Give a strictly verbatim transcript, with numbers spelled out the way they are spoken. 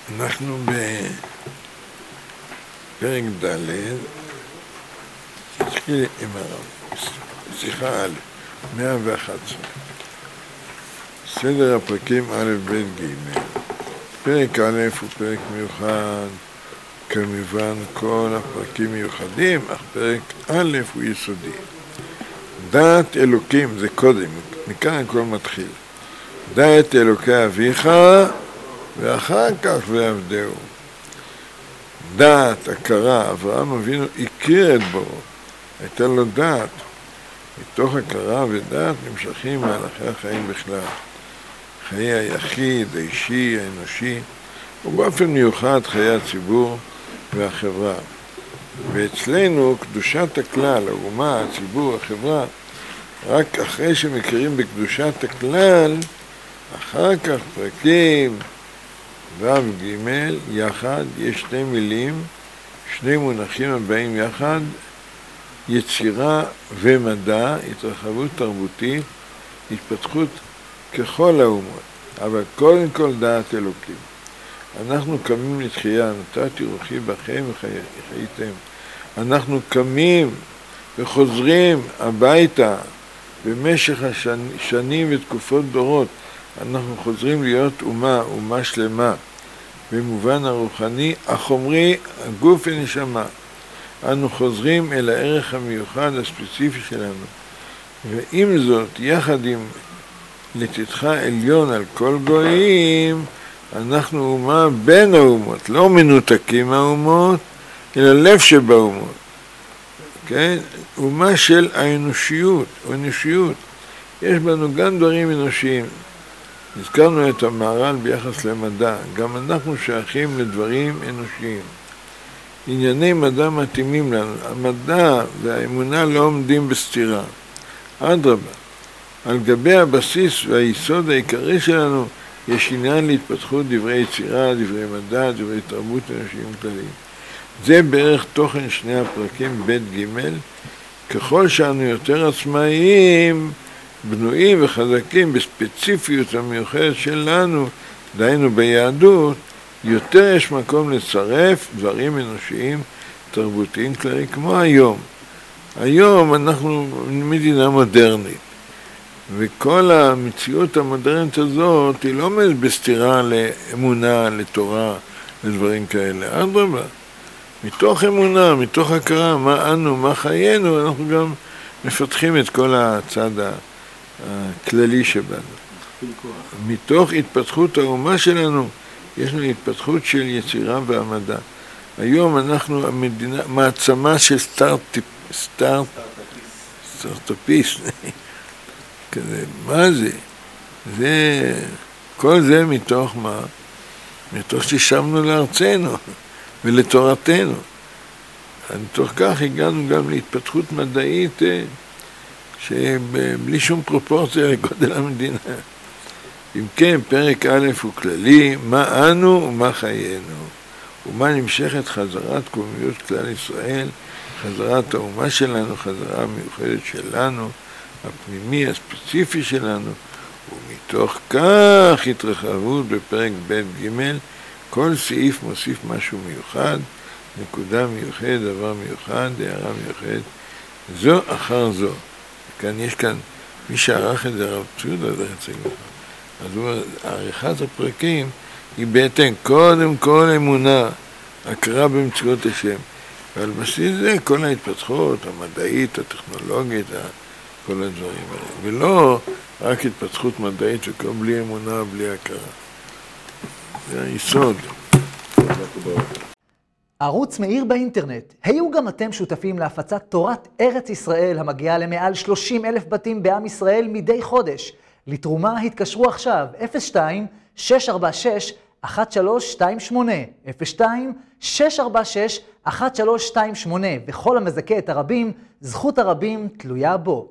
אנחנו בפרק ד', נתחיל עם שיחה א', מאה ואחת עשרה. סדר הפרקים א', ב', ג'. פרק א' הוא פרק מיוחד, כמובן כל הפרקים מיוחדים, אך פרק א' הוא יסודי. דעת אלוקים זה קודם, מכאן הכל מתחיל. דעת אלוקי אביך ואחר כך ועבדהו. דעת, הכרה, אברהם אבינו הכיר את בוראו, הייתה לו דעת. מתוך הכרה ודעת נמשכים מהלכי החיים בכלל. חיי היחיד, האישי, האנושי, ובאופן מיוחד חיי הציבור והחברה. ואצלנו קדושת הכלל, האומה, הציבור, החברה, רק אחרי שמכירים בקדושת הכלל, אחר כך פרקים ו' ג' יחד, יש שתי מילים, שני מונחים הבאים יחד, יצירה ומדע, התרחבות תרבותית, התפתחות ככל האומות, אבל קודם כל דעת אלוקים. אנחנו קמים לתחייה, נתתי רוחי בכם וחייתם. אנחנו קמים וחוזרים הביתה במשך השנים ותקופות דורות. אנחנו חוזרים להיות אומה, אומה שלמה, במובן הרוחני, החומרי, הגוף ונשמה. אנו חוזרים אל הערך המיוחד הספציפי שלנו. ועם זאת, יחד עם לתתך עליון על כל גויים, אנחנו אומה בין האומות, לא מנותקים מהאומות, אלא לב שבאומות. כן? אומה של האנושיות, או אנושיות. יש בנו גם דברים אנושיים. הזכרנו את המהר"ל ביחס למדע, גם אנחנו שייכים לדברים אנושיים. ענייני מדע מתאימים לנו, המדע והאמונה לא עומדים בסתירה. אדרבה, על גבי הבסיס והיסוד העיקרי שלנו, יש עניין להתפתחות דברי יצירה, דברי מדע, דברי תרבות אנושיים כלליים. זה בערך תוכן שני הפרקים ב' ג'. ככל שאנו יותר עצמאיים, בנויים וחזקים בספציפיות המיוחדת שלנו, דהיינו ביהדות, יותר יש מקום לצרף דברים אנושיים תרבותיים כלליים, כמו היום. היום אנחנו מדינה מודרנית, וכל המציאות המודרנית הזאת היא לא עומדת בסתירה לאמונה, לתורה, לדברים כאלה. אדרבה, מתוך אמונה, מתוך הכרה, מה אנו, מה חיינו, אנחנו גם מפתחים את כל הצד הכללי שבנו. מתוך התפתחות האומה שלנו, יש לנו התפתחות של יצירה והמדע. היום אנחנו המדינה, מעצמה של סטארט-אפ, סטארט, סטארט-אפיסט. כזה, מה זה? זה, כל זה מתוך מה? מתוך ששמנו לארצנו ולתורתנו. מתוך כך הגענו גם להתפתחות מדעית שבלי שום פרופורציה לגודל המדינה. אם כן, פרק א' הוא כללי, מה אנו ומה חיינו, ומה נמשכת חזרת קוממיות כלל ישראל, חזרת האומה שלנו, חזרה המיוחדת שלנו, הפנימי, הספציפי שלנו, ומתוך כך התרחבות בפרק ב' ג', כל סעיף מוסיף משהו מיוחד, נקודה מיוחדת, דבר מיוחד, הערה מיוחדת, זו אחר זו. כאן יש כאן, מי שערך את זה רב צודה, זה יצא לך. אז הוא, העריכת הפרקים היא בהתאם, קודם כל אמונה, הכרה במציאות השם. ועל בסיס זה כל ההתפתחות המדעית, הטכנולוגית, כל הדברים האלה. ולא רק התפתחות מדעית וכל בלי אמונה, בלי הכרה. זה היסוד. ערוץ מאיר באינטרנט. היו גם אתם שותפים להפצת תורת ארץ ישראל המגיעה למעל שלושים אלף בתים בעם ישראל מדי חודש. לתרומה התקשרו עכשיו אפס שתיים שש ארבע שש אחת שלוש שתיים שמונה אפס שתיים שש ארבע שש אחת שלוש שתיים שמונה, וכל המזכה את הרבים, זכות הרבים תלויה בו.